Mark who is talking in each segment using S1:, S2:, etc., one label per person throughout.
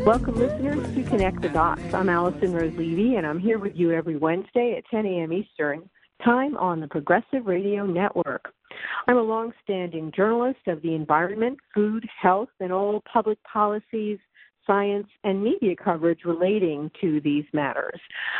S1: Welcome, listeners, to Connect the Dots. I'm Allison Rose Levy, and I'm here with you every Wednesday at 10 a.m. Eastern Time on the Progressive Radio Network. I'm a long-standing journalist of the environment, food, health, and all public policies, science, and media coverage relating to these matters,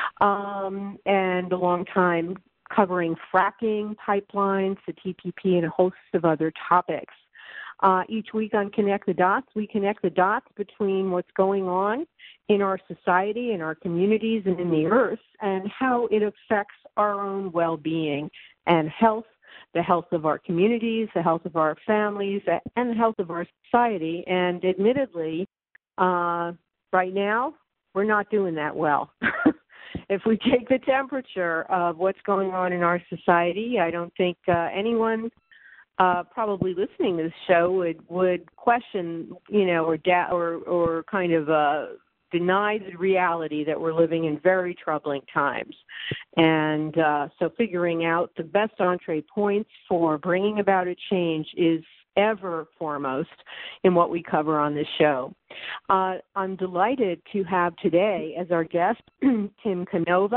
S1: and a long time covering fracking, pipelines, the TPP, and a host of other topics. Each week on Connect the Dots, we connect the dots between what's going on in our society, in our communities, and in the earth, and how it affects our own well-being and health, the health of our communities, the health of our families, and the health of our society. And admittedly, right now, we're not doing that well. If we take the temperature of what's going on in our society, I don't think anyone probably listening to this show would question, or kind of deny the reality that we're living in very troubling times. And so figuring out the best entree points for bringing about a change is ever foremost in what we cover on this show. I'm delighted to have today as our guest Tim Canova.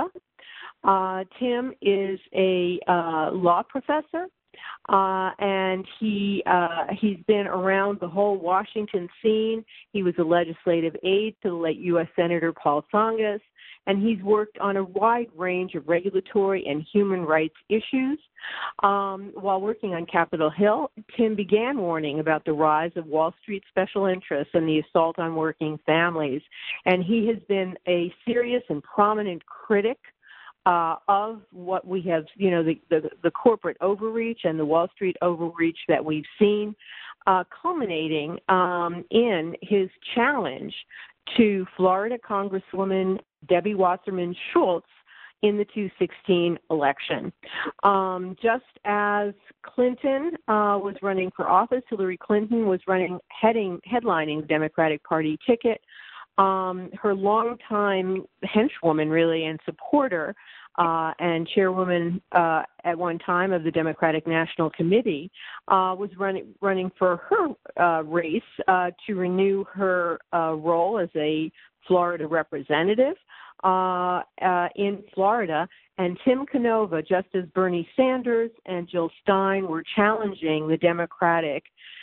S1: Tim is a law professor. And he's been around the whole Washington scene. He was a legislative aide to the late U.S. Senator Paul Tsongas, and he's worked on a wide range of regulatory and human rights issues. While working on Capitol Hill, Tim began warning about the rise of Wall Street special interests and the assault on working families. And he has been a serious and prominent critic of what we have, the corporate overreach and the Wall Street overreach that we've seen, culminating in his challenge to Florida Congresswoman Debbie Wasserman Schultz in the 2016 election. Just as Clinton was running for office, Hillary Clinton was headlining the Democratic Party ticket. Her longtime henchwoman, really, and supporter, and chairwoman at one time of the Democratic National Committee, was running for her race to renew her role as a Florida representative in Florida. And Tim Canova, just as Bernie Sanders and Jill Stein were challenging the Democratic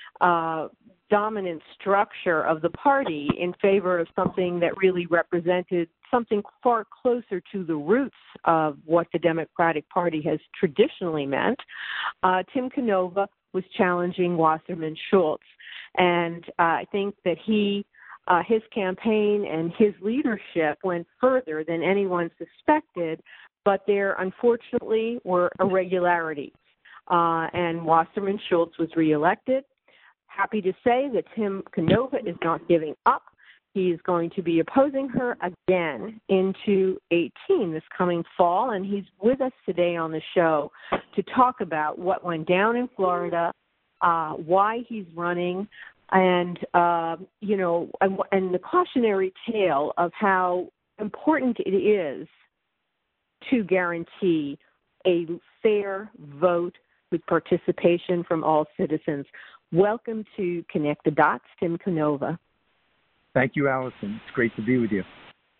S1: dominant structure of the party in favor of something that really represented something far closer to the roots of what the Democratic Party has traditionally meant, Tim Canova was challenging Wasserman Schultz. And I think that his campaign and his leadership went further than anyone suspected, but there unfortunately were irregularities. And Wasserman Schultz was reelected. Happy to say that Tim Canova is not giving up. He is going to be opposing her again in 2018, this coming fall, and he's with us today on the show to talk about what went down in Florida, why he's running, and and the cautionary tale of how important it is to guarantee a fair vote with participation from all citizens. Welcome to Connect the Dots, Tim Canova.
S2: Thank you, Allison. It's great to be with you.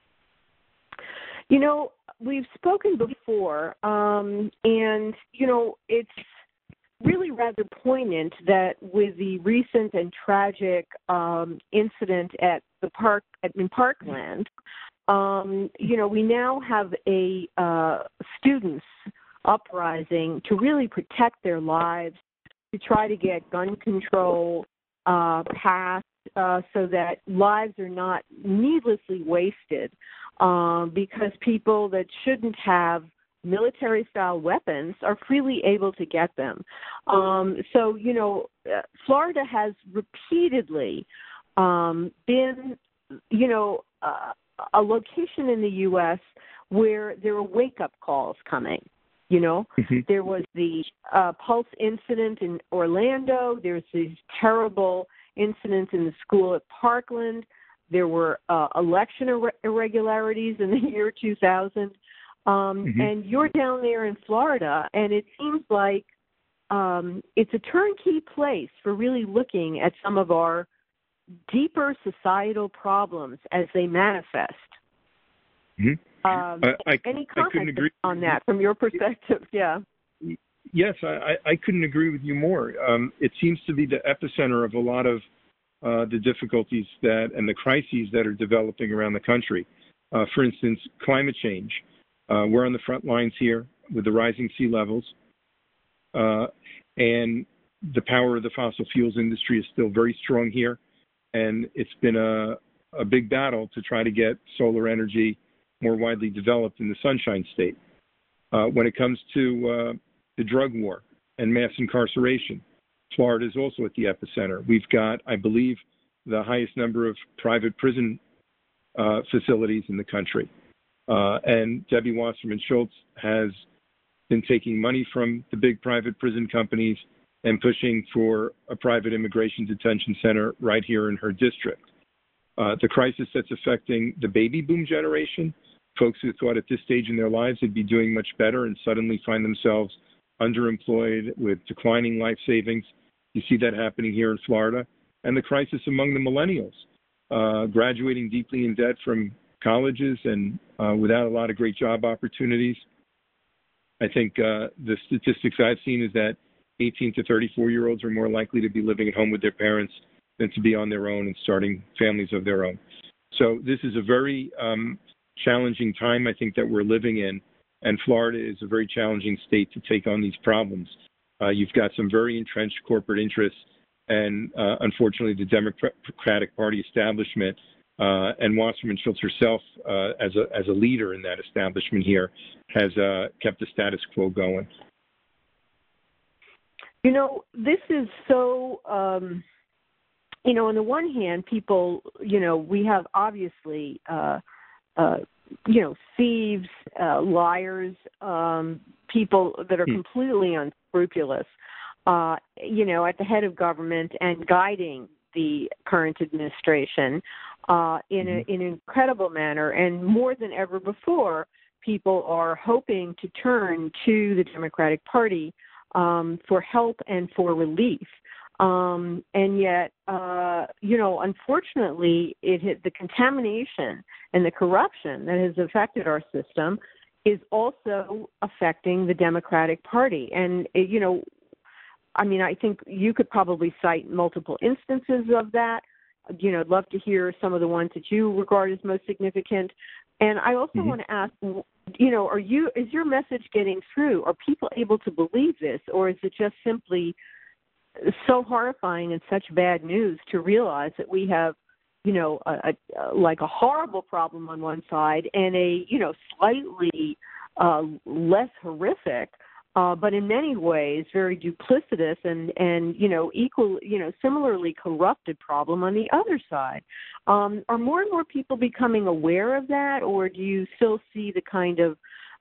S1: We've spoken before, and, it's really rather poignant that with the recent and tragic incident at the park in Parkland, we now have a students uprising to really protect their lives, to try to get gun control passed so that lives are not needlessly wasted because people that shouldn't have military-style weapons are freely able to get them. Florida has repeatedly been, a location in the U.S. where there are wake-up calls coming. There was the Pulse incident in Orlando. There's these terrible incidents in the school at Parkland. There were election irregularities in the year 2000. And you're down there in Florida, and it seems like it's a turnkey place for really looking at some of our deeper societal problems as they manifest.
S2: Mm-hmm.
S1: Any comments on that from your perspective? Yeah.
S2: Yes, I couldn't agree with you more. It seems to be the epicenter of a lot of the difficulties and the crises that are developing around the country. For instance, climate change. We're on the front lines here with the rising sea levels, and the power of the fossil fuels industry is still very strong here, and it's been a big battle to try to get solar energy more widely developed in the Sunshine State. When it comes to the drug war and mass incarceration, Florida is also at the epicenter. We've got, I believe, the highest number of private prison facilities in the country. And Debbie Wasserman Schultz has been taking money from the big private prison companies and pushing for a private immigration detention center right here in her district. The crisis that's affecting the baby boom generation, folks who thought at this stage in their lives they'd be doing much better and suddenly find themselves underemployed with declining life savings. You see that happening here in Florida. And the crisis among the millennials, graduating deeply in debt from colleges and without a lot of great job opportunities. I think the statistics I've seen is that 18 to 34-year-olds are more likely to be living at home with their parents than to be on their own and starting families of their own. So this is a very challenging time, I think, that we're living in. And Florida is a very challenging state to take on these problems. You've got some very entrenched corporate interests, and unfortunately, the Democratic Party establishment and Wasserman Schultz herself, as a leader in that establishment here, has kept the status quo going.
S1: You know, this is so. You know, on the one hand, people. You know, we have obviously. You know, thieves, liars, people that are completely unscrupulous, you know, at the head of government and guiding the current administration in an incredible manner. And more than ever before, people are hoping to turn to the Democratic Party for help and for relief. And yet, you know, unfortunately, the contamination and the corruption that has affected our system is also affecting the Democratic Party. And, you know, I mean, I think you could probably cite multiple instances of that. You know, I'd love to hear some of the ones that you regard as most significant. And I also want to ask, you know, is your message getting through? Are people able to believe this, or is it just simply so horrifying and such bad news to realize that we have, you know, like a horrible problem on one side and a, you know, slightly less horrific, but in many ways very duplicitous and you know, similarly corrupted problem on the other side. Are more and more people becoming aware of that, or do you still see the kind of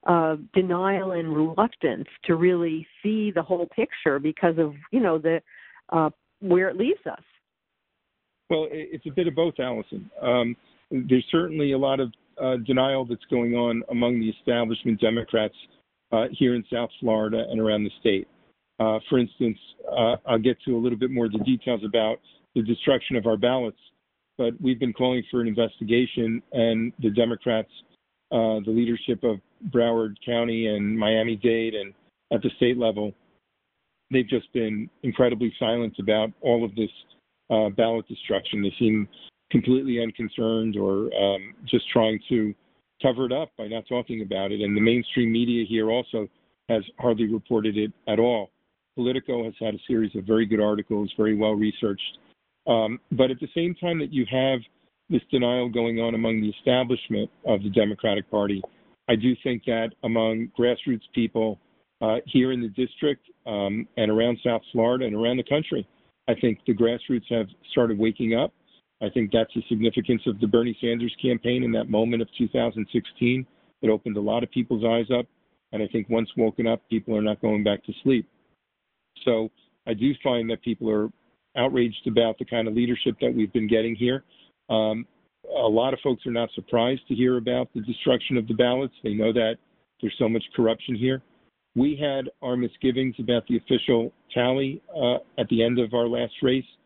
S1: denial and reluctance to really see the whole picture because of, you know, the where it leaves us?
S2: Well, it's a bit of both, Allison. There's certainly a lot of denial that's going on among the establishment Democrats here in South Florida and around the state. For instance, I'll get to a little bit more of the details about the destruction of our ballots, but we've been calling for an investigation, and the Democrats, the leadership of Broward County and Miami-Dade and at the state level, they've just been incredibly silent about all of this ballot destruction. They seem completely unconcerned or just trying to cover it up by not talking about it. And the mainstream media here also has hardly reported it at all. Politico has had a series of very good articles, very well researched. But at the same time that you have this denial going on among the establishment of the Democratic Party, I do think that among grassroots people here in the district and around South Florida and around the country, I think the grassroots have started waking up. I think that's the significance of the Bernie Sanders campaign in that moment of 2016. It opened a lot of people's eyes up, and I think once woken up, people are not going back to sleep. So I do find that people are outraged about the kind of leadership that we've been getting here. A lot of folks are not surprised to hear about the destruction of the ballots. They know that there's so much corruption here. We had our misgivings about the official tally at the end of our last race.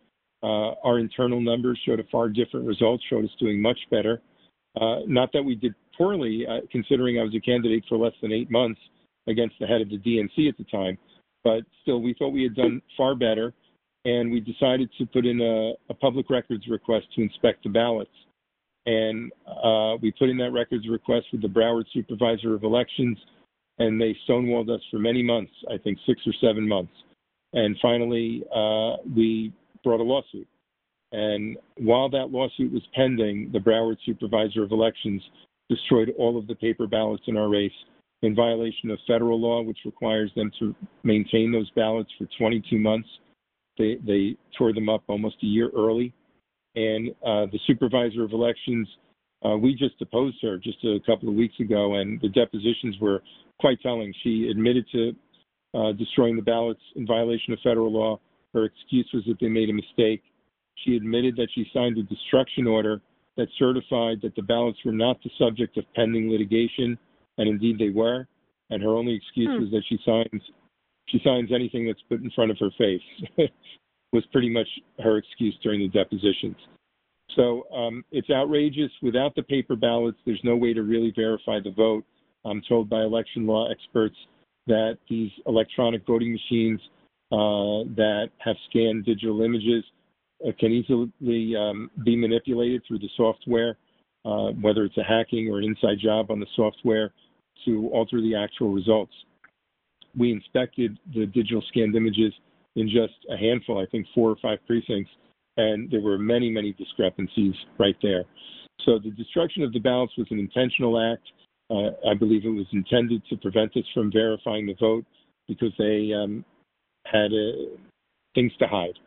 S2: Our internal numbers showed a far different result, showed us doing much better. Not that we did poorly, considering I was a candidate for less than 8 months against the head of the DNC at the time, but still we thought we had done far better, and we decided to put in a public records request to inspect the ballots. And we put in that records request with the Broward Supervisor of Elections, and they stonewalled us for many months, I think 6 or 7 months. And finally, we brought a lawsuit. And while that lawsuit was pending, the Broward Supervisor of Elections destroyed all of the paper ballots in our race in violation of federal law, which requires them to maintain those ballots for 22 months. They tore them up almost a year early. And the Supervisor of Elections, we just deposed her just a couple of weeks ago, and the depositions were quite telling. She admitted to destroying the ballots in violation of federal law. Her excuse was that they made a mistake. She admitted that she signed a destruction order that certified that the ballots were not the subject of pending litigation, and indeed they were. And her only excuse was that she signs anything that's put in front of her face. Was pretty much her excuse during the depositions. So it's outrageous. Without the paper ballots, there's no way to really verify the vote. I'm told by election law experts that these electronic voting machines that have scanned digital images can easily be manipulated through the software, whether it's a hacking or an inside job on the software, to alter the actual results. We inspected the digital scanned images in just a handful, I think 4 or 5 precincts, and there were many, many discrepancies right there. So the destruction of the ballots was an intentional act. I believe it was intended to prevent us from verifying the vote because they had things to hide.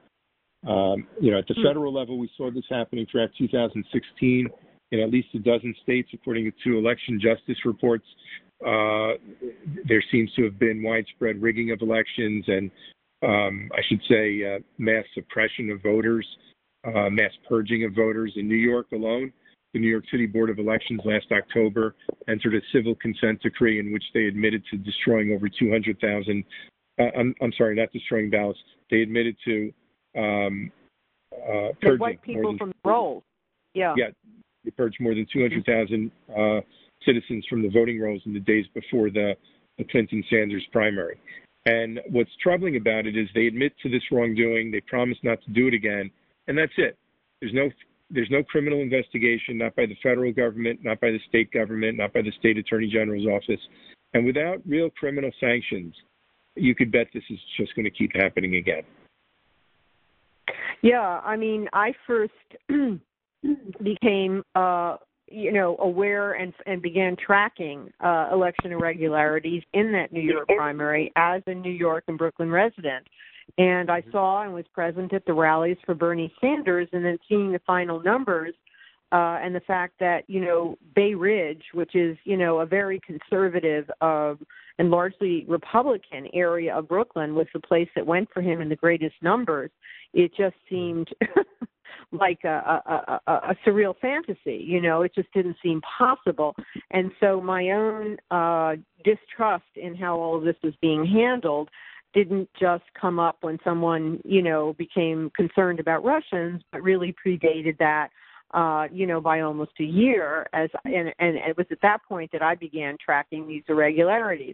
S2: At the federal level, we saw this happening throughout 2016 in at least a dozen states, according to election justice reports. There seems to have been widespread rigging of elections and I should say mass suppression of voters, mass purging of voters. In New York alone, the New York City Board of Elections last October entered a civil consent decree in which they admitted to destroying over 200,000, I'm sorry, not destroying ballots. They admitted to purging
S1: wipe people from the rolls. Yeah,
S2: they purged more than 200,000 citizens from the voting rolls in the days before the Clinton-Sanders primary. And what's troubling about it is they admit to this wrongdoing, they promise not to do it again, and that's it. There's no criminal investigation, not by the federal government, not by the state government, not by the state attorney general's office. And without real criminal sanctions, you could bet this is just going to keep happening again.
S1: Yeah, I mean, I first became aware and began tracking election irregularities in that New York primary as a New York and Brooklyn resident. And I saw and was present at the rallies for Bernie Sanders, and then seeing the final numbers and the fact that, Bay Ridge, which is, a very conservative and largely Republican area of Brooklyn, was the place that went for him in the greatest numbers. It just seemed like a surreal fantasy, it just didn't seem possible. And so my own distrust in how all of this was being handled didn't just come up when someone, became concerned about Russians, but really predated that, by almost a year. And it was at that point that I began tracking these irregularities.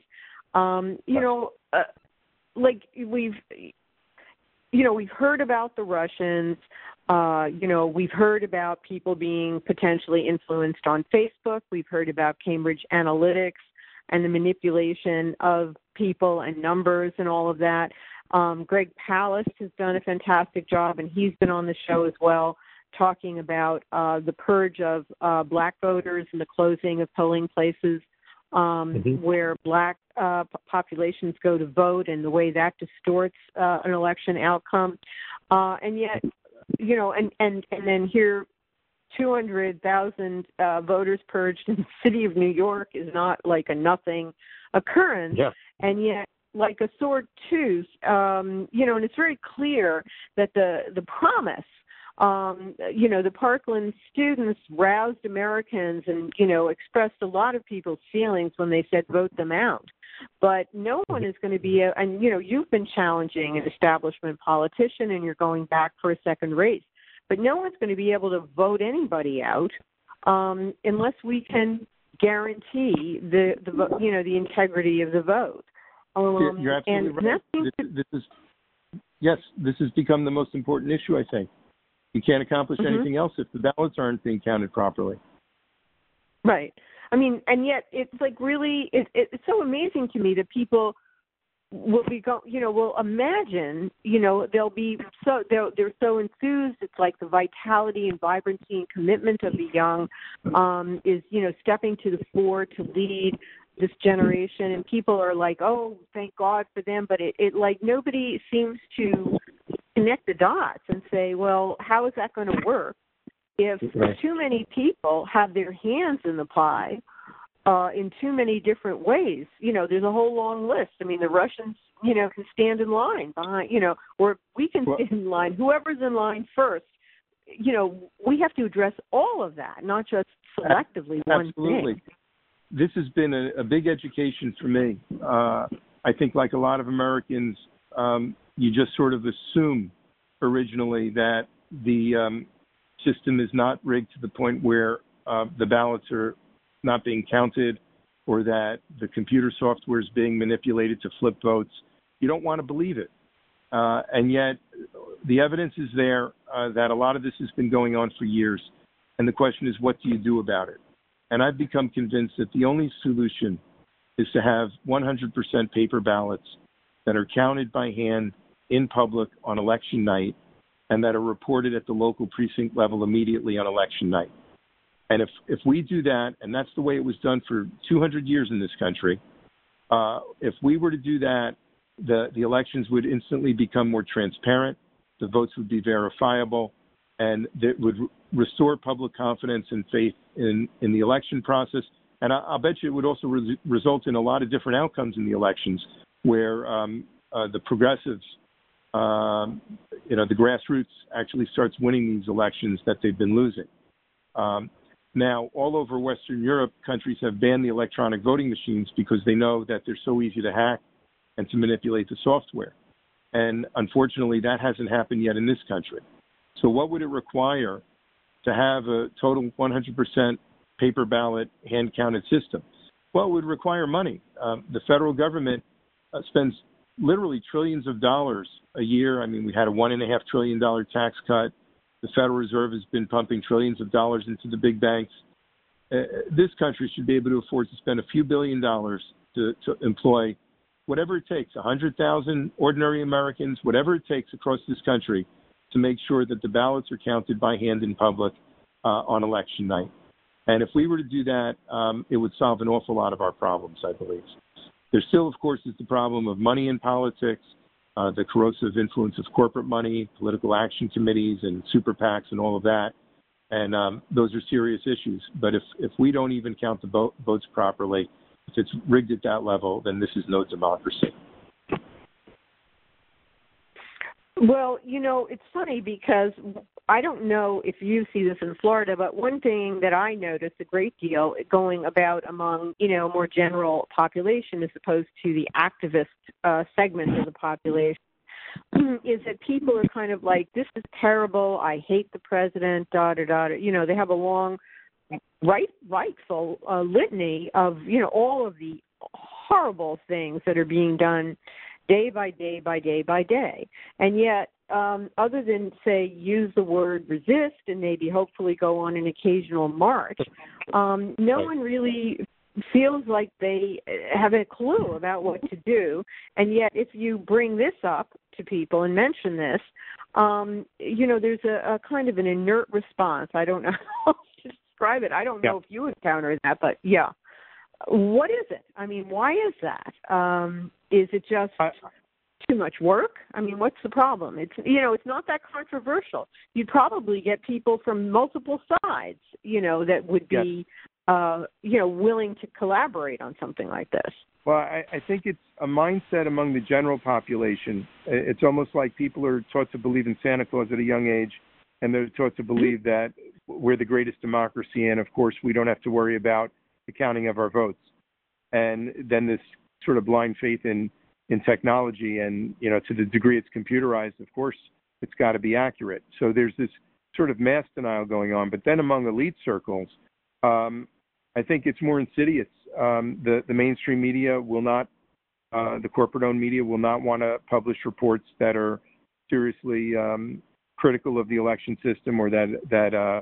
S1: We've heard about the Russians. We've heard about people being potentially influenced on Facebook. We've heard about Cambridge Analytics and the manipulation of people and numbers and all of that. Greg Palast has done a fantastic job, and he's been on the show as well, talking about the purge of black voters and the closing of polling places where black populations go to vote, and the way that distorts an election outcome. And yet, and then here, 200,000 voters purged in the city of New York is not like a nothing occurrence. Yeah. And yet, like a sore tooth, and it's very clear that the promise, the Parkland students roused Americans and, expressed a lot of people's feelings when they said vote them out. But no one is going to be, and you've been challenging an establishment politician, and you're going back for a second race. But no one's going to be able to vote anybody out unless we can guarantee the integrity of the vote.
S2: You're absolutely right. This has become the most important issue, I think. You can't accomplish anything else if the ballots aren't being counted properly.
S1: Right. I mean, and yet it's like really, it's so amazing to me that people will will imagine, they'll be they're so enthused. It's like the vitality and vibrancy and commitment of the young is, stepping to the fore to lead this generation. And people are like, oh, thank God for them. But it like nobody seems to connect the dots and say, well, how is that going to work if too many people have their hands in the pie in too many different ways? There's a whole long list. I mean, the Russians, can stand in line behind, or we can stand in line. Whoever's in line first, we have to address all of that, not just selectively one thing.
S2: This has been a big education for me. I think like a lot of Americans, you just sort of assume originally that the system is not rigged to the point where the ballots are not being counted or that the computer software is being manipulated to flip votes. You don't want to believe it. And yet the evidence is there that a lot of this has been going on for years. And the question is, what do you do about it? And I've become convinced that the only solution is to have 100% paper ballots that are counted by hand in public on election night and that are reported at the local precinct level immediately on election night. And if we do that, and that's the way it was done for 200 years in this country, if we were to do that, the elections would instantly become more transparent, the votes would be verifiable, and that would restore public confidence and faith in the election process. And I'll bet you it would also result in a lot of different outcomes in the elections where the progressives, the grassroots actually starts winning these elections that they've been losing. Now, all over Western Europe, countries have banned the electronic voting machines because they know that they're so easy to hack and to manipulate the software. And unfortunately, that hasn't happened yet in this country. So what would it require to have a total 100% paper ballot, hand-counted system? Well, it would require money. The federal government spends literally trillions of dollars a year. I mean, we had a $1.5 trillion tax cut. The Federal Reserve has been pumping trillions of dollars into the big banks. This country should be able to afford to spend a few $1 billion to employ whatever it takes, 100,000 ordinary Americans, whatever it takes across this country to make sure that the ballots are counted by hand in public on election night. And if we were to do that, it would solve an awful lot of our problems, I believe. There still, of course, is the problem of money in politics, the corrosive influence of corporate money, political action committees and super PACs and all of that. And those are serious issues. But if we don't even count the votes properly, if it's rigged at that level, then this is no democracy.
S1: Well, it's funny because I don't know if you see this in Florida, but one thing that I notice a great deal going about among, more general population as opposed to the activist segment of the population is that people are kind of like, this is terrible, I hate the president, they have a long, rightful litany of, all of the horrible things that are being done day by day by day by day. And yet, other than, say, use the word resist and maybe hopefully go on an occasional march, no one really feels like they have a clue about what to do. And yet, if you bring this up to people and mention this, there's a kind of an inert response. I don't know how to describe it. I don't know if you encounter that, but yeah. What is it? I mean, why is that? Is it just too much work? I mean, what's the problem? It's not that controversial. You'd probably get people from multiple sides, that would be, willing to collaborate on something like this.
S2: Well, I think it's a mindset among the general population. It's almost like people are taught to believe in Santa Claus at a young age, and they're taught to believe that we're the greatest democracy, and of course we don't have to worry about the counting of our votes. And then this sort of blind faith in technology, and to the degree it's computerized, of course, it's got to be accurate. So there's this sort of mass denial going on. But then among elite circles, I think it's more insidious. The mainstream media will not, the corporate-owned media will not want to publish reports that are seriously critical of the election system, or that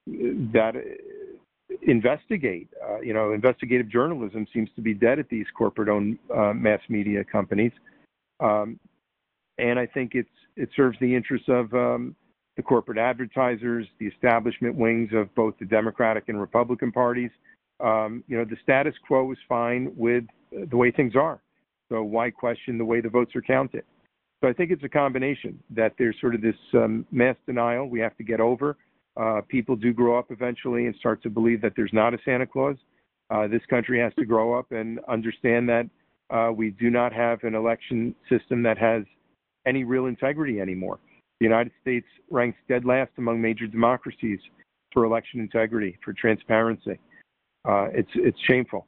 S2: investigate. Investigative journalism seems to be dead at these corporate-owned mass media companies, and I think it serves the interests of the corporate advertisers, the establishment wings of both the Democratic and Republican parties. The status quo is fine with the way things are. So why question the way the votes are counted? So I think it's a combination that there's sort of this mass denial we have to get over. People do grow up eventually and start to believe that there's not a Santa Claus. This country has to grow up and understand that we do not have an election system that has any real integrity anymore. The United States ranks dead last among major democracies for election integrity, for transparency. It's shameful.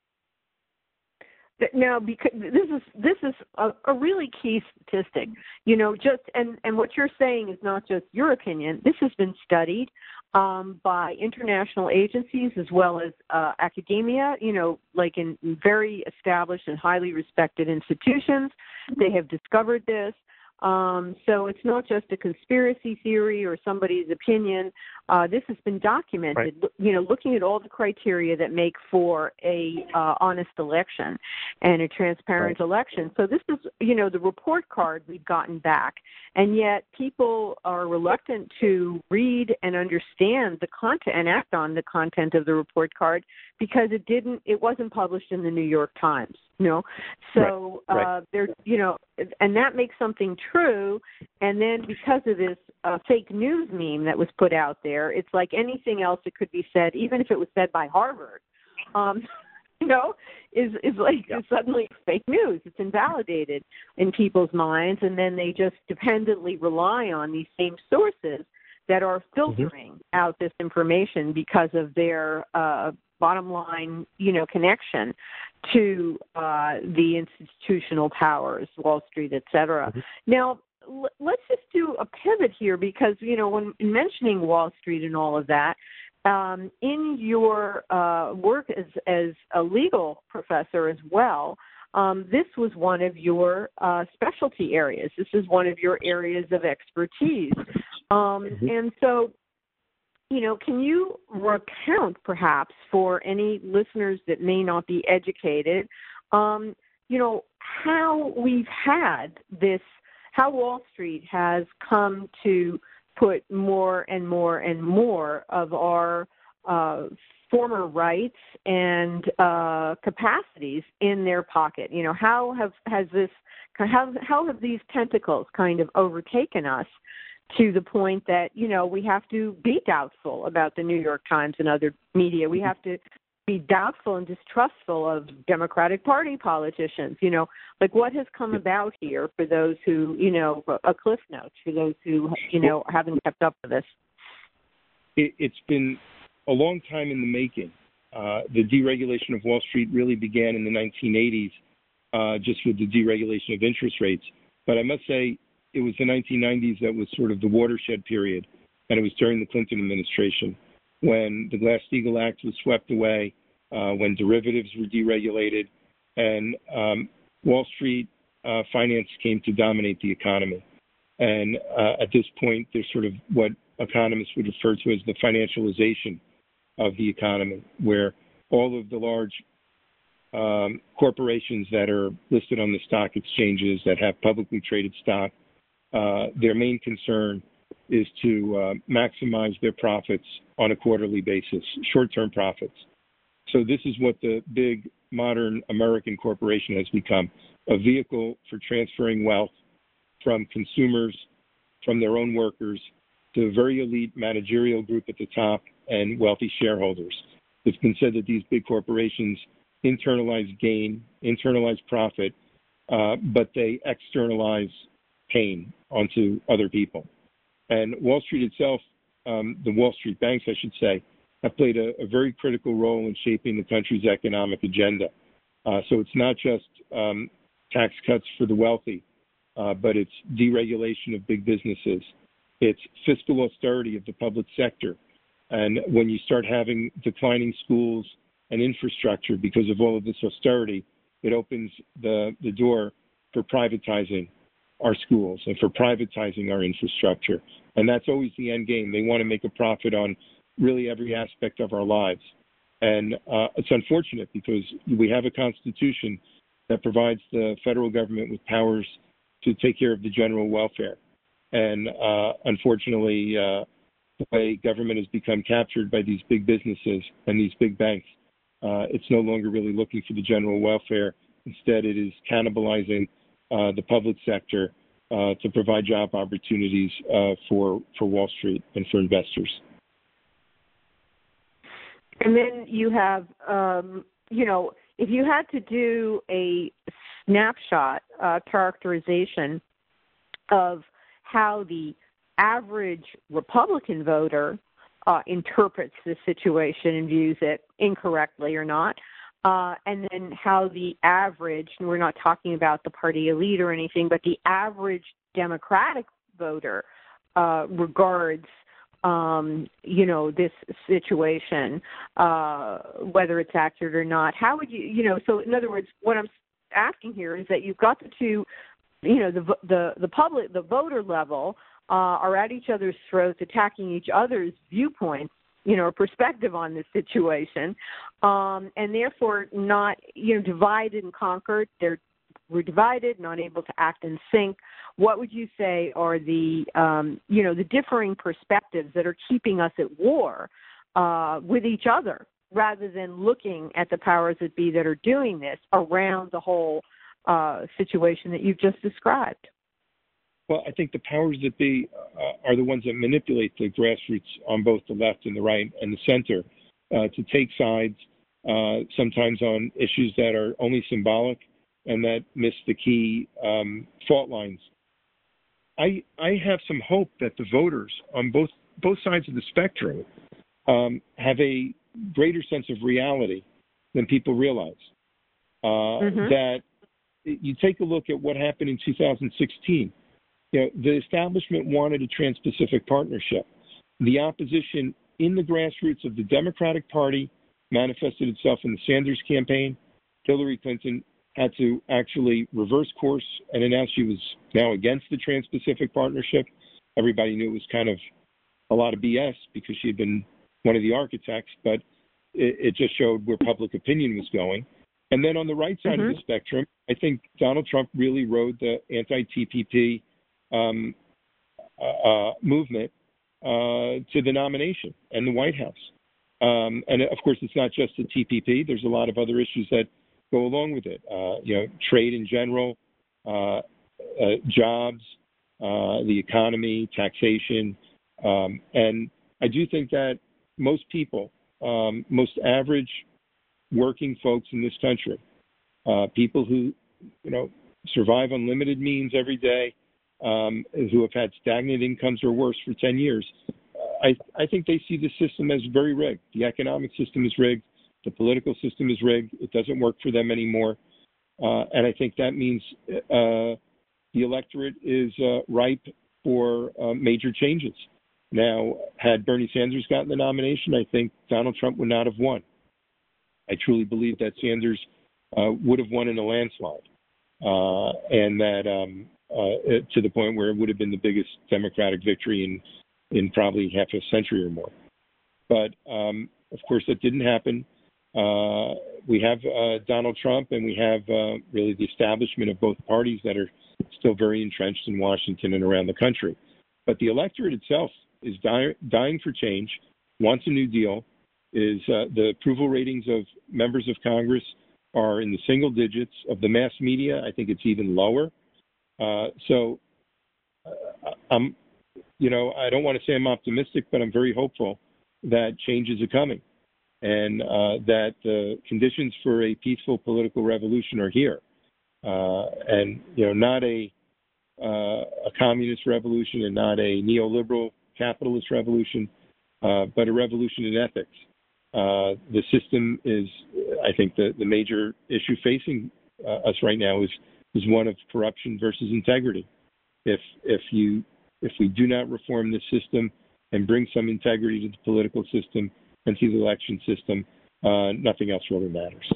S1: Now, because this is a really key statistic, and what you're saying is not just your opinion. This has been studied by international agencies as well as academia, like in very established and highly respected institutions. They have discovered this. So it's not just a conspiracy theory or somebody's opinion. This has been documented, right. Looking at all the criteria that make for a honest election and a transparent right. election. So this is, the report card we've gotten back, and yet people are reluctant to read and understand the content and act on the content of the report card because it wasn't published in the New York Times. So right. There, and that makes something true. And then because of this fake news meme that was put out there, it's like anything else that could be said, even if it was said by Harvard, is suddenly fake news. It's invalidated in people's minds, and then they just dependently rely on these same sources that are filtering out this information because of their bottom line, connection to the institutional powers, Wall Street, et cetera. Now, let's just do a pivot here because, when mentioning Wall Street and all of that, in your work as a legal professor as well, this was one of your specialty areas. This is one of your areas of expertise. And so, can you recount perhaps for any listeners that may not be educated, how we've had this, how Wall Street has come to put more and more and more of our former rights and capacities in their pocket? How have these tentacles kind of overtaken us to the point that, we have to be doubtful about the New York Times and other media. We have to be doubtful and distrustful of Democratic Party politicians. What has come about here for those who, a cliff note for those who, haven't kept up with this?
S2: It's been a long time in the making. The deregulation of Wall Street really began in the 1980s, just with the deregulation of interest rates. But I must say, it was the 1990s that was sort of the watershed period, and it was during the Clinton administration when the Glass-Steagall Act was swept away, when derivatives were deregulated, and Wall Street finance came to dominate the economy. And at this point, there's sort of what economists would refer to as the financialization of the economy, where all of the large corporations that are listed on the stock exchanges that have publicly traded stock, their main concern is to maximize their profits on a quarterly basis, short-term profits. So this is what the big modern American corporation has become, a vehicle for transferring wealth from consumers, from their own workers, to a very elite managerial group at the top and wealthy shareholders. It's been said that these big corporations internalize gain, internalize profit, but they externalize pain onto other people. And Wall Street itself, the Wall Street banks, I should say, have played a very critical role in shaping the country's economic agenda. So it's not just tax cuts for the wealthy, but it's deregulation of big businesses. It's fiscal austerity of the public sector. And when you start having declining schools and infrastructure because of all of this austerity, it opens the door for privatizing our schools and for privatizing our infrastructure. And that's always the end game. They want to make a profit on really every aspect of our lives. And it's unfortunate because we have a constitution that provides the federal government with powers to take care of the general welfare. And unfortunately, the way government has become captured by these big businesses and these big banks, it's no longer really looking for the general welfare. Instead, it is cannibalizing the public sector to provide job opportunities for Wall Street and for investors.
S1: And then you have, if you had to do a snapshot characterization of how the average Republican voter interprets the situation and views it incorrectly or not, and then how the average, and we're not talking about the party elite or anything, but the average Democratic voter regards this situation, whether it's accurate or not. How would you, so in other words, what I'm asking here is that you've got the two, the public, the voter level are at each other's throats, attacking each other's viewpoints, or perspective on this situation, and therefore not, divided and conquered. We're divided, not able to act in sync. What would you say are the, the differing perspectives that are keeping us at war with each other, rather than looking at the powers that be that are doing this around the whole situation that you've just described?
S2: Well, I think the powers that be are the ones that manipulate the grassroots on both the left and the right and the center to take sides, sometimes on issues that are only symbolic and that miss the key fault lines. I have some hope that the voters on both sides of the spectrum have a greater sense of reality than people realize. That you take a look at what happened in 2016. The establishment wanted a Trans-Pacific Partnership. The opposition in the grassroots of the Democratic Party manifested itself in the Sanders campaign. Hillary Clinton had to actually reverse course and announce she was now against the Trans-Pacific Partnership. Everybody knew it was kind of a lot of BS because she had been one of the architects, but it just showed where public opinion was going. And then on the right side of the spectrum, I think Donald Trump really rode the anti-TPP movement to the nomination and the White House. And of course, it's not just the TPP. There's a lot of other issues that go along with it. Trade in general, jobs, the economy, taxation. And I do think that most people, most average working folks in this country, people who, survive on limited means every day, who have had stagnant incomes or worse for 10 years, I think they see the system as very rigged. The economic system is rigged. The political system is rigged. It doesn't work for them anymore. And I think that means the electorate is ripe for major changes. Now, had Bernie Sanders gotten the nomination, I think Donald Trump would not have won. I truly believe that Sanders would have won in a landslide, and that to the point where it would have been the biggest Democratic victory in probably half a century or more. But, of course, that didn't happen. We have Donald Trump, and we have really the establishment of both parties that are still very entrenched in Washington and around the country. But the electorate itself is dying for change, wants a new deal, the approval ratings of members of Congress are in the single digits. Of the mass media, I think it's even lower. So I'm, I don't want to say I'm optimistic, but I'm very hopeful that changes are coming and that the conditions for a peaceful political revolution are here. And, not a communist revolution and not a neoliberal capitalist revolution, but a revolution in ethics. The system is, I think, the major issue facing us right now is one of corruption versus integrity. If we do not reform this system and bring some integrity to the political system and to the election system, nothing else really matters.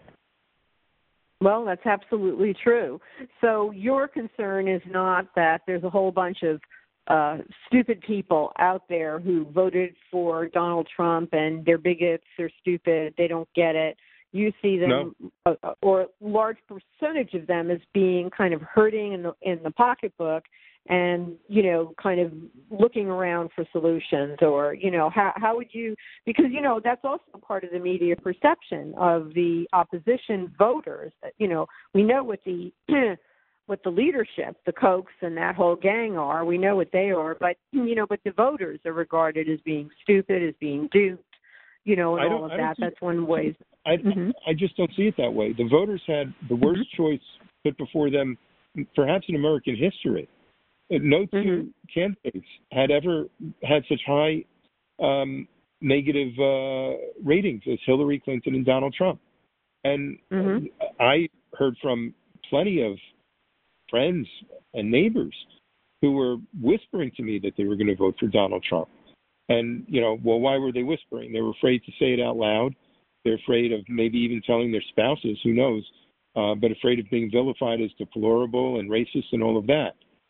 S1: Well, that's absolutely true. So your concern is not that there's a whole bunch of stupid people out there who voted for Donald Trump and they're bigots, they're stupid, they don't get it. You see them, or a large percentage of them, as being kind of hurting in the pocketbook, and kind of looking around for solutions, or how would you? Because that's also part of the media perception of the opposition voters. We know what the what the leadership, the Kochs and that whole gang are. We know what they are, but but the voters are regarded as being stupid, as being duped, and all of that. That's one way.
S2: I just don't see it that way. The voters had the worst choice put before them, perhaps in American history. No two candidates had ever had such high negative ratings as Hillary Clinton and Donald Trump. And I heard from plenty of friends and neighbors who were whispering to me that they were going to vote for Donald Trump. And, well, why were they whispering? They were afraid to say it out loud. They're afraid of maybe even telling their spouses, who knows, but afraid of being vilified as deplorable and racist and all of that.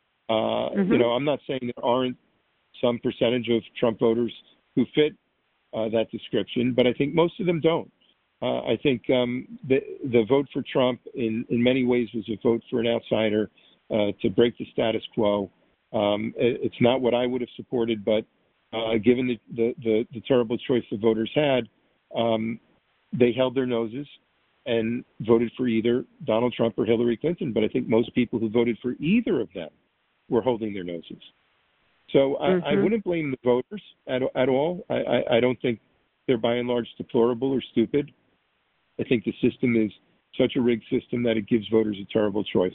S2: I'm not saying there aren't some percentage of Trump voters who fit that description, but I think most of them don't. I think the vote for Trump in many ways was a vote for an outsider to break the status quo. It's not what I would have supported, but given the terrible choice the voters had, they held their noses and voted for either Donald Trump or Hillary Clinton. But I think most people who voted for either of them were holding their noses. So I wouldn't blame the voters at all. I don't think they're by and large deplorable or stupid. I think the system is such a rigged system that it gives voters a terrible choice.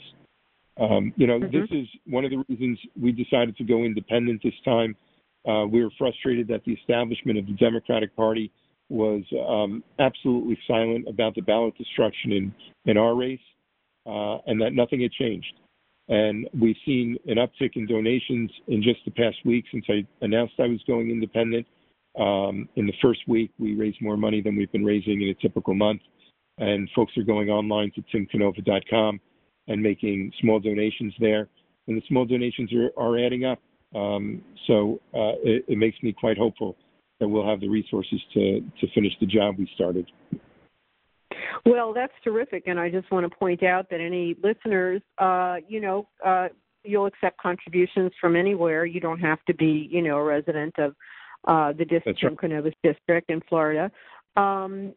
S2: This is one of the reasons we decided to go independent this time. We were frustrated that the establishment of the Democratic Party was absolutely silent about the ballot destruction in our race, and that nothing had changed. And we've seen an uptick in donations in just the past week since I announced I was going independent. In the first week, we raised more money than we've been raising in a typical month. And folks are going online to timcanova.com and making small donations there. And the small donations are adding up. So it makes me quite hopeful that we'll have the resources to finish the job we started.
S1: Well, that's terrific, and I just want to point out that any listeners, you'll accept contributions from anywhere. You don't have to be, a resident of the Timcanovas district in Florida. And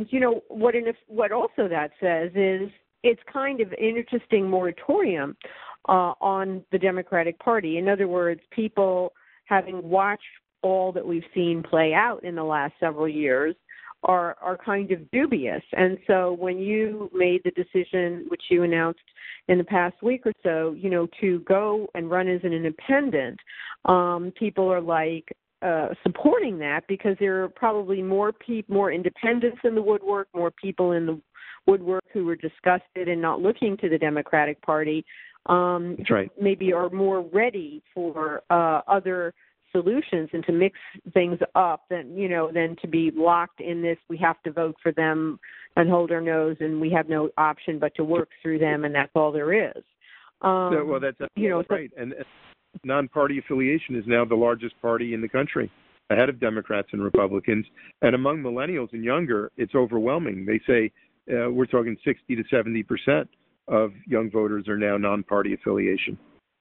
S1: what also that says is it's kind of an interesting moratorium on the Democratic Party. In other words, people having watched all that we've seen play out in the last several years are kind of dubious. And so when you made the decision, which you announced in the past week or so, to go and run as an independent, people are supporting that because there are probably more independents in the woodwork, more people in the woodwork who are disgusted and not looking to the Democratic Party.
S2: That's right.
S1: Maybe are more ready for other solutions and to mix things up than to be locked in this. We have to vote for them and hold our nose, and we have no option but to work through them, and that's all there is.
S2: Well, that's right. And non-party affiliation is now the largest party in the country, ahead of Democrats and Republicans. And among millennials and younger, it's overwhelming. They say we're talking 60 to 70% of young voters are now non-party affiliation.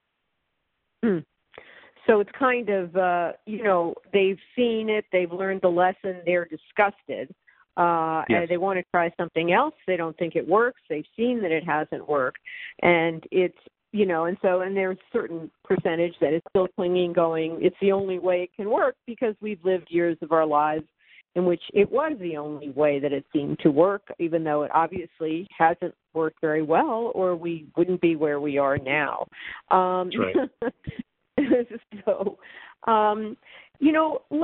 S1: So it's kind of, they've seen it, they've learned the lesson, they're disgusted, and they want to try something else. They don't think it works. They've seen that it hasn't worked. And it's, and there's a certain percentage that is still clinging, going, it's the only way it can work because we've lived years of our lives in which it was the only way that it seemed to work, even though it obviously hasn't worked very well, or we wouldn't be where we are now. That's right. So, let's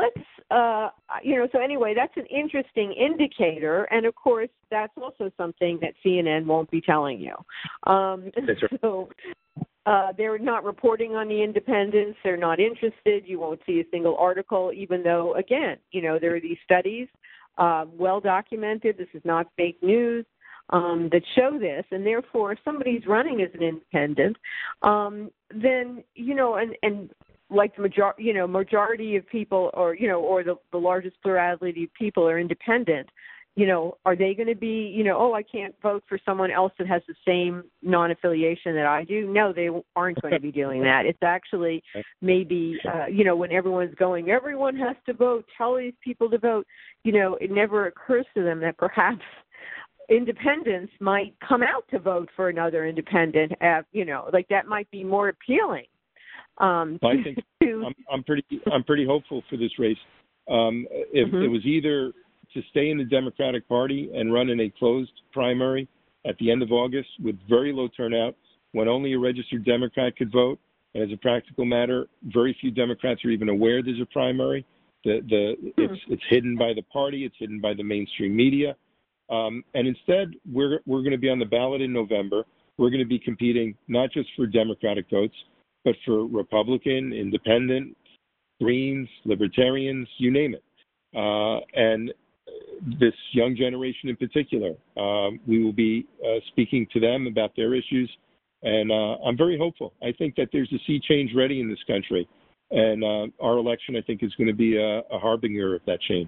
S1: so anyway, that's an interesting indicator. And, of course, that's also something that CNN won't be telling you.
S2: That's right.
S1: So they're not reporting on the independents. They're not interested. You won't see a single article, even though, again, there are these studies, well documented. This is not fake news, that show this. And therefore, if somebody's running as an independent, then, and like the majority of people, or the largest plurality of people are independent. Are they going to be, I can't vote for someone else that has the same non-affiliation that I do? No, they aren't going to be doing that. It's actually maybe, when everyone has to vote, tell these people to vote. It never occurs to them that perhaps independents might come out to vote for another independent. Like that might be more appealing.
S2: I think I'm pretty hopeful for this race. If it was either to stay in the Democratic Party and run in a closed primary at the end of August with very low turnout, when only a registered Democrat could vote, and as a practical matter, very few Democrats are even aware there's a primary. It's hidden by the party, it's hidden by the mainstream media, and instead we're going to be on the ballot in November. We're going to be competing not just for Democratic votes, but for Republican, Independent, Greens, Libertarians, you name it. And this young generation in particular, we will be speaking to them about their issues. And I'm very hopeful. I think that there's a sea change ready in this country. And our election, I think, is going to be a harbinger of that change.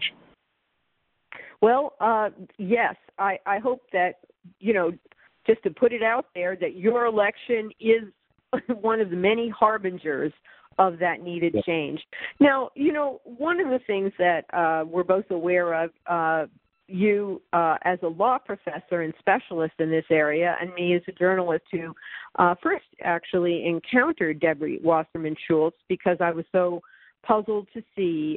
S1: Well, yes, I hope that, just to put it out there, that your election is one of the many harbingers of that needed change. Now, one of the things that we're both aware of, you as a law professor and specialist in this area, and me as a journalist who first actually encountered Debbie Wasserman Schultz because I was so puzzled to see,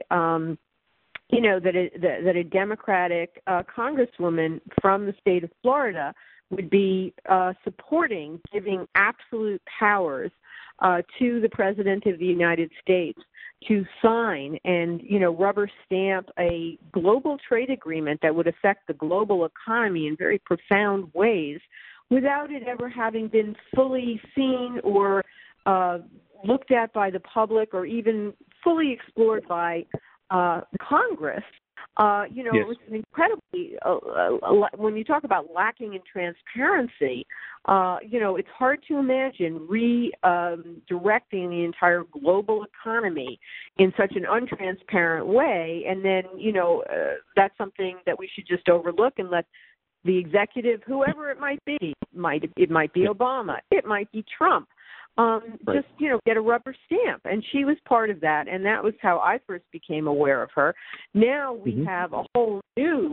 S1: that a Democratic congresswoman from the state of Florida would be supporting giving absolute powers to the President of the United States to sign and, rubber stamp a global trade agreement that would affect the global economy in very profound ways without it ever having been fully seen or looked at by the public or even fully explored by Congress. It was an incredibly, when you talk about lacking in transparency, it's hard to imagine redirecting the entire global economy in such an untransparent way. And then, that's something that we should just overlook and let the executive, whoever it might be, it might be Obama, it might be Trump, just, get a rubber stamp. And she was part of that, and that was how I first became aware of her. Now we have a whole new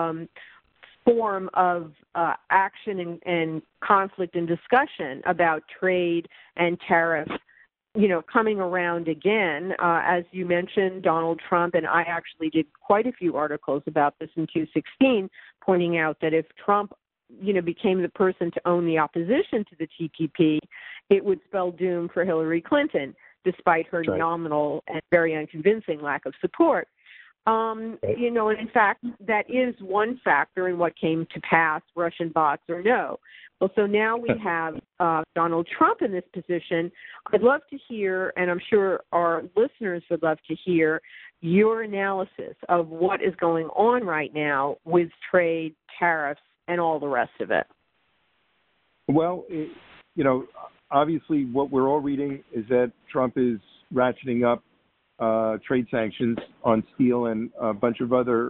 S1: form of action and conflict and discussion about trade and tariffs, coming around again. As you mentioned, Donald Trump, and I actually did quite a few articles about this in 2016, pointing out that if Trump became the person to own the opposition to the TPP, it would spell doom for Hillary Clinton, despite her nominal and very unconvincing lack of support. And in fact, that is one factor in what came to pass, Russian bots or no. Well, so now we have Donald Trump in this position. I'd love to hear, and I'm sure our listeners would love to hear, your analysis of what is going on right now with trade, tariffs, and all the rest of it.
S2: Well, obviously what we're all reading is that Trump is ratcheting up trade sanctions on steel and a bunch of other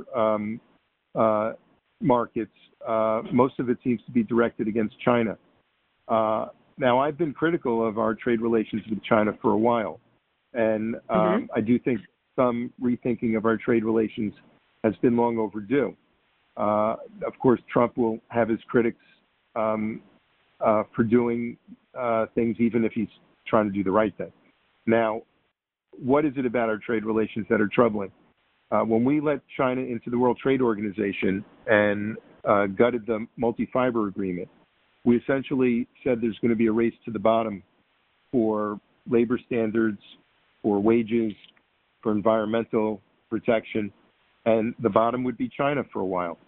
S2: markets. Most of it seems to be directed against China. Now, I've been critical of our trade relations with China for a while, and I do think some rethinking of our trade relations has been long overdue. Of course, Trump will have his critics for doing things, even if he's trying to do the right thing. Now, what is it about our trade relations that are troubling? When we let China into the World Trade Organization and gutted the multi-fiber agreement, we essentially said there's going to be a race to the bottom for labor standards, for wages, for environmental protection, and the bottom would be China for a while.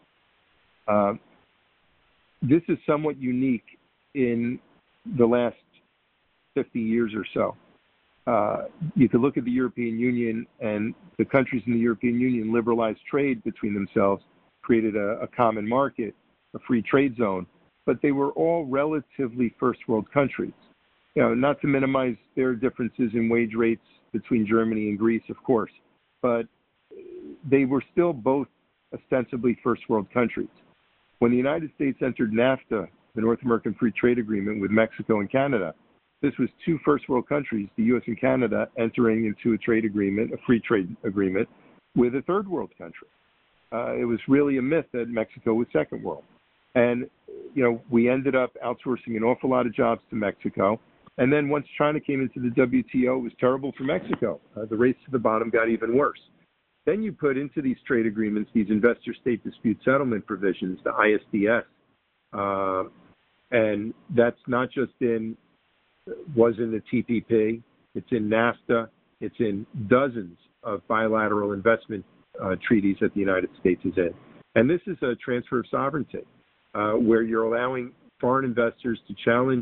S2: This is somewhat unique in the last 50 years or so. You could look at the European Union, and the countries in the European Union liberalized trade between themselves, created a common market, a free trade zone, but they were all relatively first world countries. Not to minimize their differences in wage rates between Germany and Greece, of course, but they were still both ostensibly first world countries. When the United States entered NAFTA, the North American Free Trade Agreement with Mexico and Canada, this was two first world countries, the U.S. and Canada, entering into a trade agreement, a free trade agreement, with a third world country. It was really a myth that Mexico was second world. And, we ended up outsourcing an awful lot of jobs to Mexico. And then once China came into the WTO, it was terrible for Mexico. The race to the bottom got even worse. Then you put into these trade agreements these investor state dispute settlement provisions, the ISDS. And that's not just was in the TPP, it's in NAFTA, it's in dozens of bilateral investment treaties that the United States is in. And this is a transfer of sovereignty, where you're allowing foreign investors to challenge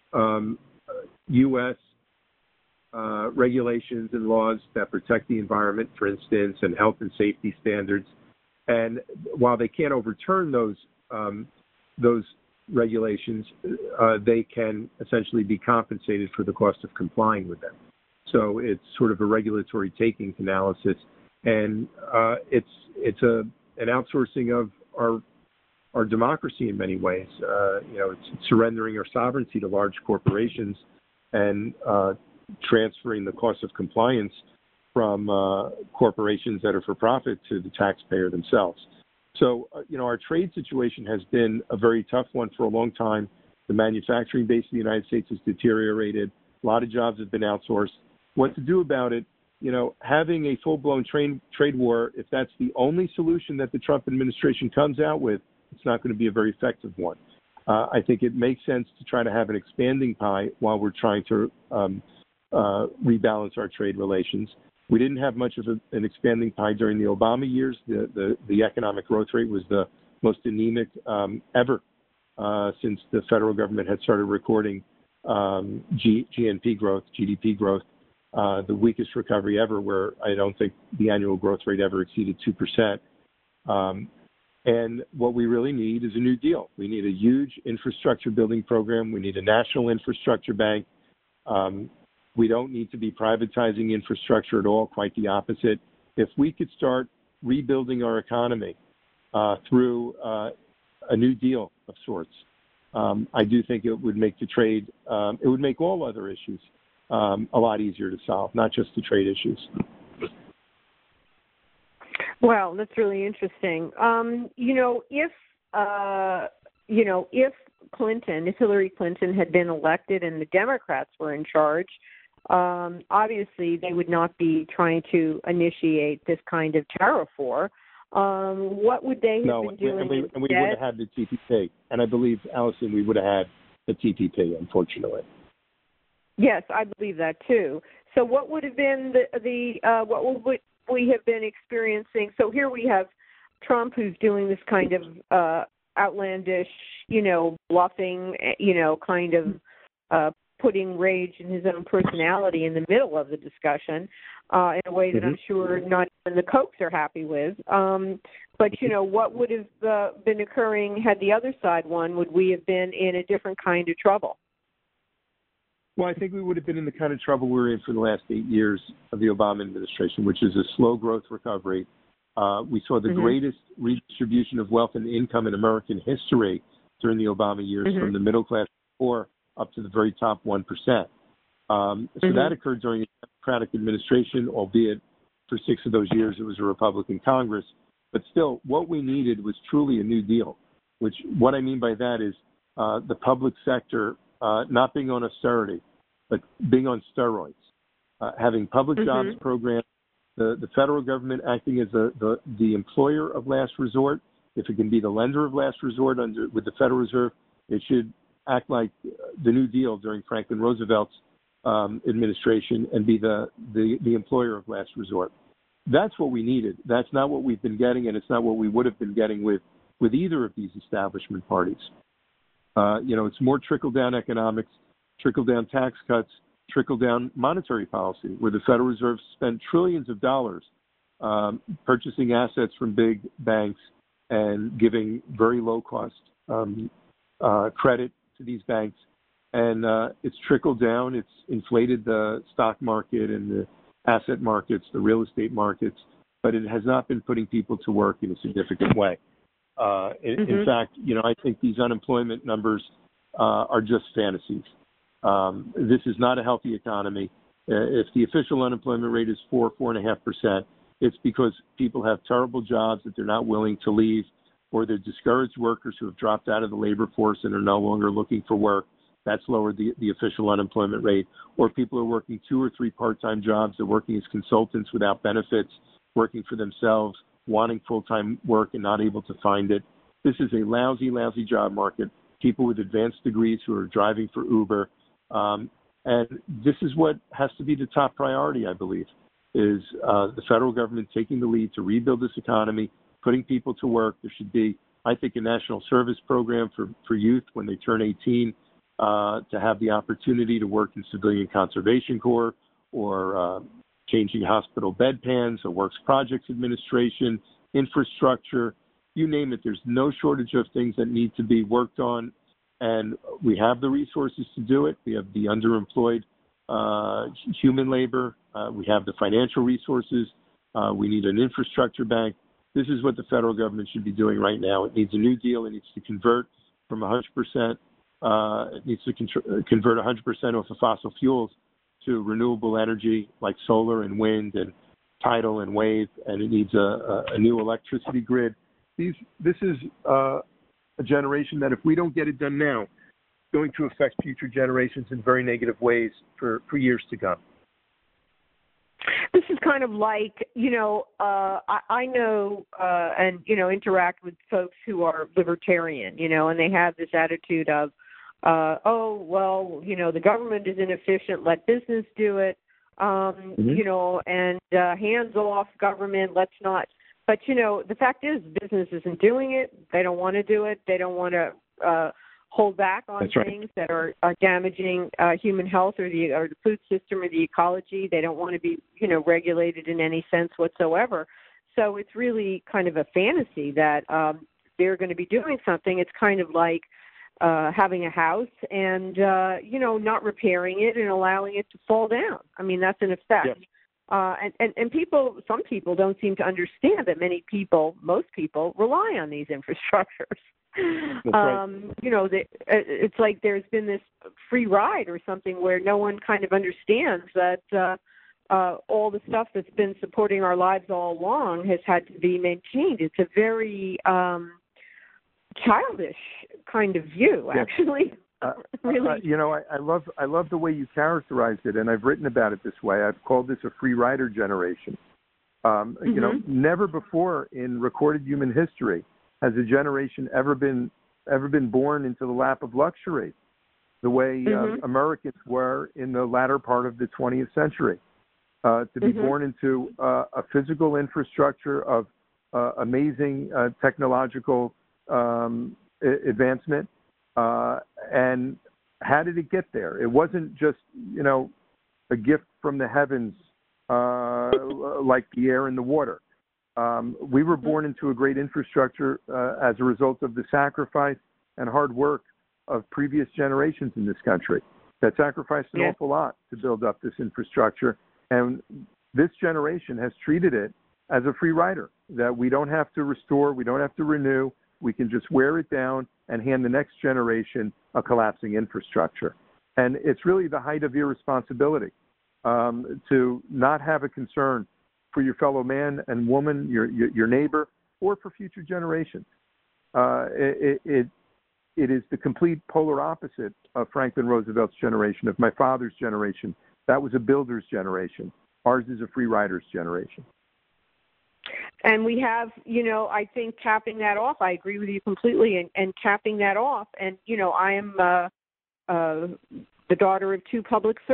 S2: U.S. Regulations and laws that protect the environment, for instance, and health and safety standards. And while they can't overturn those regulations, they can essentially be compensated for the cost of complying with them. So it's sort of a regulatory takings analysis, and it's an outsourcing of our democracy in many ways. It's surrendering our sovereignty to large corporations and transferring the cost of compliance from corporations that are for profit to the taxpayer themselves. So, our trade situation has been a very tough one for a long time. The manufacturing base of the United States has deteriorated. A lot of jobs have been outsourced. What to do about it? Having a full-blown trade war, if that's the only solution that the Trump administration comes out with, it's not going to be a very effective one. I think it makes sense to try to have an expanding pie while we're trying to rebalance our trade relations. We didn't have much of an expanding pie during the Obama years. The economic growth rate was the most anemic ever since the federal government had started recording GNP growth, GDP growth, the weakest recovery ever, where I don't think the annual growth rate ever exceeded 2%. And what we really need is a new deal. We need a huge infrastructure building program. We need a national infrastructure bank. We don't need to be privatizing infrastructure at all, quite the opposite. If we could start rebuilding our economy through a new deal of sorts, I do think it would make the trade, it would make all other issues a lot easier to solve, not just the trade issues.
S1: Well, that's really interesting. If Hillary Clinton had been elected and the Democrats were in charge, obviously they would not be trying to initiate this kind of tariff war. What would they have been doing?
S2: And we would have had the TPP. And I believe, Allison, we would have had the TPP, unfortunately.
S1: Yes, I believe that too. So what would have been what would we have been experiencing? So here we have Trump, who's doing this kind of outlandish, bluffing, kind of putting rage in his own personality in the middle of the discussion in a way that I'm sure not even the Kochs are happy with. But, what would have been occurring had the other side won? Would we have been in a different kind of trouble?
S2: Well, I think we would have been in the kind of trouble we're in for the last 8 years of the Obama administration, which is a slow growth recovery. We saw the greatest redistribution of wealth and income in American history during the Obama years, from the middle class poor up to the very top 1%. So that occurred during a Democratic administration, albeit for 6 of those years it was a Republican Congress. But still, what we needed was truly a new deal, which what I mean by that is the public sector not being on austerity, but being on steroids, having public jobs programs, the federal government acting as the employer of last resort. If it can be the lender of last resort with the Federal Reserve, it should act like the New Deal during Franklin Roosevelt's administration and be the employer of last resort. That's what we needed. That's not what we've been getting, and it's not what we would have been getting with either of these establishment parties. It's more trickle-down economics, trickle-down tax cuts, trickle-down monetary policy, where the Federal Reserve spent trillions of dollars purchasing assets from big banks and giving very low-cost credit to these banks. And it's trickled down. It's inflated the stock market and the asset markets, the real estate markets, but it has not been putting people to work in a significant way. In fact, I think these unemployment numbers are just fantasies. This is not a healthy economy. If the official unemployment rate is 4.5%, it's because people have terrible jobs that they're not willing to leave, or they're discouraged workers who have dropped out of the labor force and are no longer looking for work. That's lowered the official unemployment rate. Or people are working 2 or 3 part-time jobs. They're working as consultants without benefits, working for themselves, wanting full-time work and not able to find it. This is a lousy, lousy job market. People with advanced degrees who are driving for Uber. And this is what has to be the top priority, I believe, is the federal government taking the lead to rebuild this economy, putting people to work. There should be, I think, a national service program for youth when they turn 18 to have the opportunity to work in Civilian Conservation Corps or changing hospital bedpans or Works Projects Administration, infrastructure, you name it. There's no shortage of things that need to be worked on, and we have the resources to do it. We have the underemployed human labor. We have the financial resources. We need an infrastructure bank. This is what the federal government should be doing right now. It needs a new deal. It needs to convert from 100%. It needs to convert 100% off of fossil fuels to renewable energy like solar and wind and tidal and wave, and it needs a new electricity grid. This is a generation that if we don't get it done now, it's going to affect future generations in very negative ways for years to come.
S1: This is kind of like, I know and, interact with folks who are libertarian, and they have this attitude of, the government is inefficient, let business do it, and hands off government, let's not. But, the fact is business isn't doing it. They don't want to do it. They don't want to hold back on things that are damaging human health or the food system or the ecology. They don't want to be, regulated in any sense whatsoever. So it's really kind of a fantasy that they're going to be doing something. It's kind of like having a house and, not repairing it and allowing it to fall down. I mean, that's an effect. Yes. And some people don't seem to understand that most people rely on these infrastructures. It's like there's been this free ride or something where no one kind of understands that all the stuff that's been supporting our lives all along has had to be maintained. It's a very childish kind of view, actually. Really,
S2: I love the way you characterized it, and I've written about it this way. I've called this a free rider generation. Never before in recorded human history has a generation ever been born into the lap of luxury, the way Americans were in the latter part of the 20th century. To be born into a physical infrastructure of amazing technological advancement. And how did it get there? It wasn't just, a gift from the heavens like the air and the water. We were born into a great infrastructure as a result of the sacrifice and hard work of previous generations in this country that sacrificed an awful lot to build up this infrastructure. And this generation has treated it as a free rider, that we don't have to restore, we don't have to renew, we can just wear it down and hand the next generation a collapsing infrastructure. And it's really the height of irresponsibility to not have a concern for your fellow man and woman, your neighbor, or for future generations. It is the complete polar opposite of Franklin Roosevelt's generation, of my father's generation. That was a builder's generation. Ours is a free rider's generation.
S1: And we have, I think capping that off, I agree with you completely, and capping that off. And, I am the daughter of 2 public servants.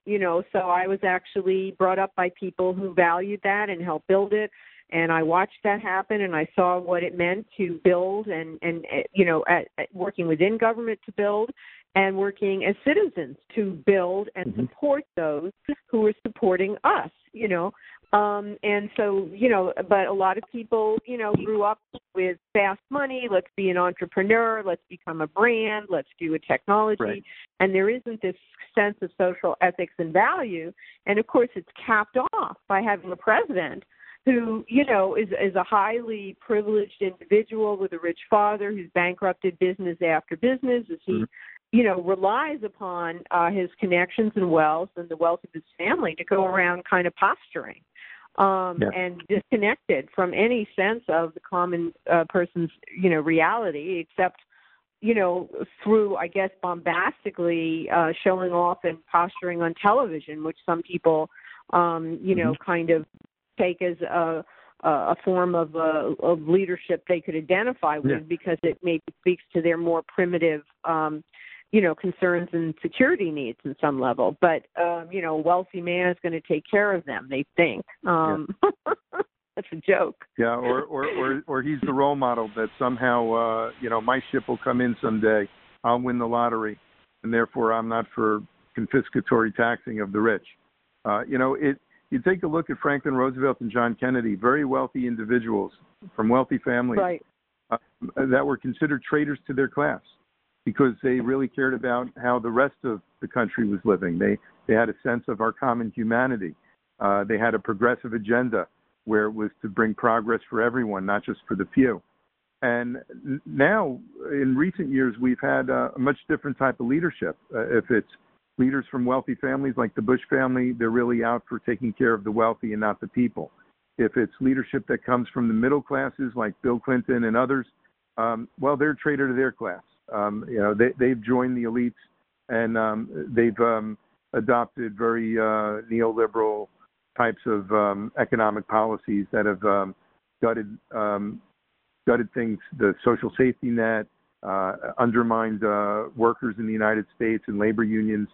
S1: So I was actually brought up by people who valued that and helped build it. And I watched that happen, and I saw what it meant to build and working within government to build and working as citizens to build and support those who were supporting us, And so, but a lot of people, grew up with fast money. Let's be an entrepreneur. Let's become a brand. Let's do a technology.
S2: Right.
S1: And there isn't this sense of social ethics and value. And, of course, it's capped off by having a president who, is a highly privileged individual with a rich father who's bankrupted business after business as he, relies upon his connections and wealth and the wealth of his family to go around kind of posturing and disconnected from any sense of the common person's, reality, except, through, I guess, bombastically showing off and posturing on television, which some people, kind of take as a form of leadership they could identify with because it maybe speaks to their more primitive, concerns and security needs in some level. But, a wealthy man is going to take care of them, they think. That's a joke.
S2: Yeah, or he's the role model that somehow, my ship will come in someday. I'll win the lottery, and therefore I'm not for confiscatory taxing of the rich. You take a look at Franklin Roosevelt and John Kennedy, very wealthy individuals from wealthy families that were considered traitors to their class because they really cared about how the rest of the country was living. They had a sense of our common humanity. They had a progressive agenda where it was to bring progress for everyone, not just for the few. And now, in recent years, we've had a much different type of leadership. If it's leaders from wealthy families like the Bush family, they're really out for taking care of the wealthy and not the people. If it's leadership that comes from the middle classes like Bill Clinton and others, they're a traitor to their class. They've joined the elites and they've adopted very neoliberal types of economic policies that have gutted things, the social safety net, undermined workers in the United States and labor unions.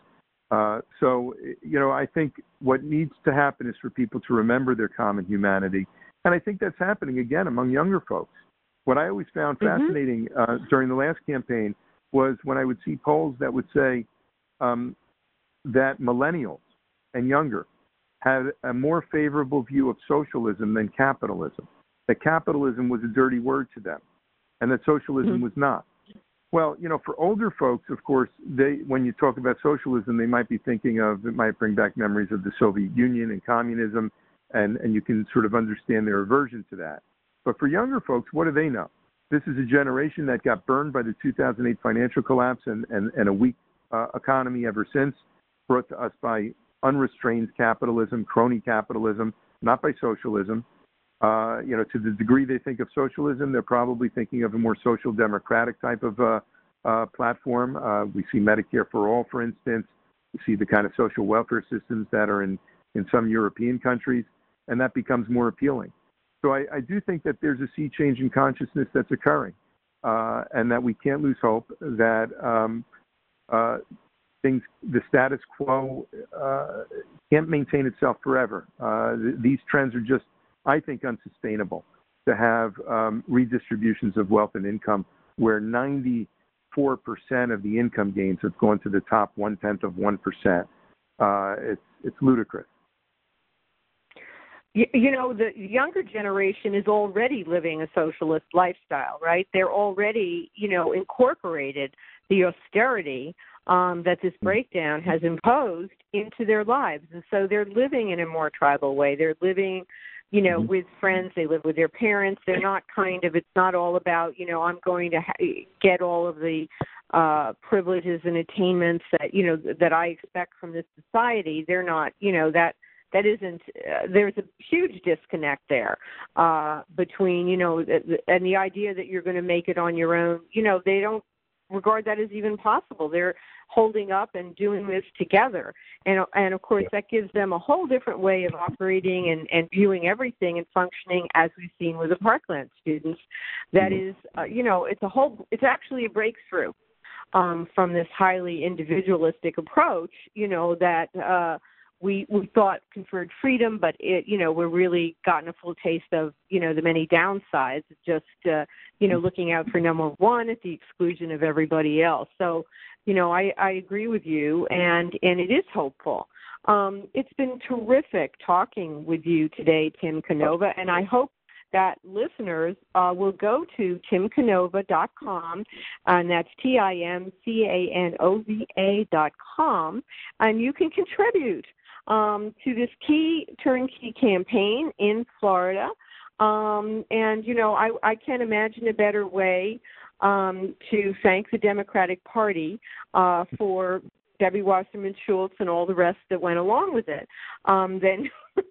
S2: I think what needs to happen is for people to remember their common humanity. And I think that's happening again among younger folks. What I always found fascinating during the last campaign was when I would see polls that would say that millennials and younger had a more favorable view of socialism than capitalism, that capitalism was a dirty word to them, and that socialism was not. Well, for older folks, of course, when you talk about socialism, they might be thinking of, it might bring back memories of the Soviet Union and communism, and you can sort of understand their aversion to that. But for younger folks, what do they know? This is a generation that got burned by the 2008 financial collapse and a weak economy ever since, brought to us by unrestrained capitalism, crony capitalism, not by socialism. To the degree they think of socialism, they're probably thinking of a more social democratic type of platform. We see Medicare for all, for instance. We see the kind of social welfare systems that are in some European countries, and that becomes more appealing. So I do think that there's a sea change in consciousness that's occurring, and that we can't lose hope that the status quo can't maintain itself forever. These trends are just, I think, unsustainable to have redistributions of wealth and income where 94% of the income gains have gone to the top 0.1%. It's ludicrous.
S1: The younger generation is already living a socialist lifestyle, right? They're already, incorporated the austerity that this breakdown has imposed into their lives. And so they're living in a more tribal way. They're living, with friends. They live with their parents. They're not it's not all about, I'm going to get all of the privileges and attainments that, that I expect from this society. They're not, that isn't, there's a huge disconnect there between, and the idea that you're going to make it on your own. They don't regard that as even possible. They're holding up and doing this together. And of course, that gives them a whole different way of operating and viewing everything and functioning, as we've seen with the Parkland students. That is, it's actually a breakthrough. from this highly individualistic approach, that we thought conferred freedom, but we're really gotten a full taste of, the many downsides, just, looking out for number one at the exclusion of everybody else. So, I agree with you, and it is hopeful. It's been terrific talking with you today, Tim Canova, and I hope that listeners will go to timcanova.com, and that's TIMCANOVA.com, and you can contribute to this key turnkey campaign in Florida. I can't imagine a better way to thank the Democratic Party for Debbie Wasserman Schultz and all the rest that went along with it, than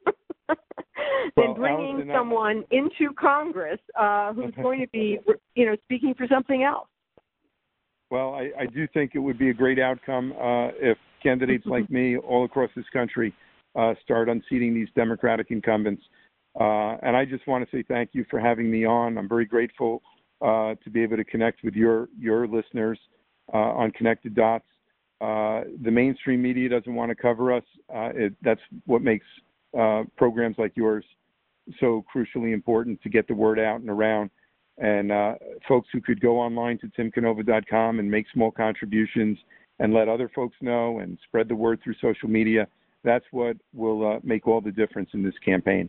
S1: bringing someone into Congress who's going to be, speaking for something else.
S2: Well, I do think it would be a great outcome if candidates like me all across this country start unseating these Democratic incumbents. And I just want to say thank you for having me on. I'm very grateful to be able to connect with your listeners on Connected Dots. The mainstream media doesn't want to cover us. That's what makes programs like yours so crucially important to get the word out and around. And folks who could go online to timcanova.com and make small contributions and let other folks know and spread the word through social media, that's what will make all the difference in this campaign.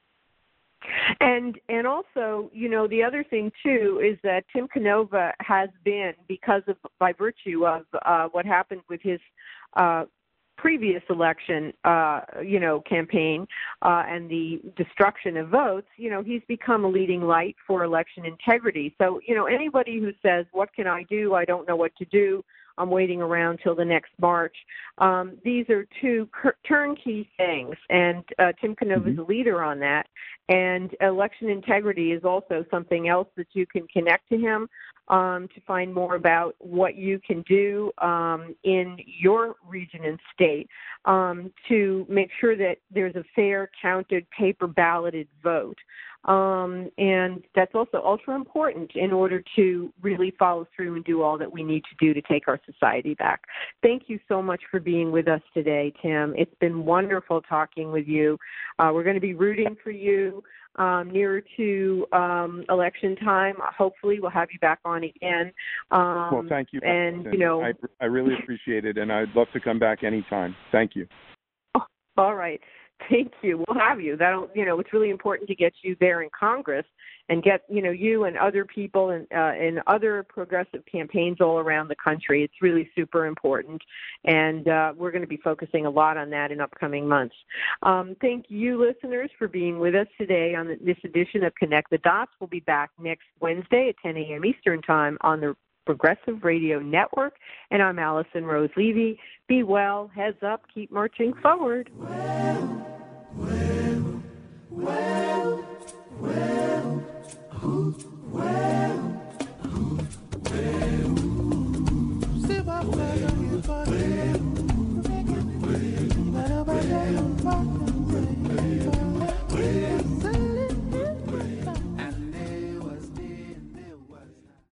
S1: And also, the other thing, too, is that Tim Canova has been, by virtue of what happened with his previous election, campaign and the destruction of votes, he's become a leading light for election integrity. So, anybody who says, what can I do? I don't know what to do. I'm waiting around till the next March. These are two turnkey things, and Tim Canova is a leader on that. And election integrity is also something else that you can connect to him to find more about what you can do in your region and state to make sure that there's a fair, counted, paper balloted vote. And that's also ultra important in order to really follow through and do all that we need to do to take our society back. Thank you so much for being with us today, Tim. It's been wonderful talking with you. We're going to be rooting for you nearer to election time. Hopefully we'll have you back on again.
S2: Well, thank you. And, I really appreciate it, and I'd love to come back anytime. Thank you.
S1: Oh, all right. Thank you. We'll have you. It's really important to get you there in Congress and get, you and other people in other progressive campaigns all around the country. It's really super important. And we're going to be focusing a lot on that in upcoming months. Thank you, listeners, for being with us today on this edition of Connect the Dots. We'll be back next Wednesday at 10 a.m. Eastern Time on the Progressive Radio Network, and I'm Allison Rose Levy. Be well, heads up, keep marching forward. Well.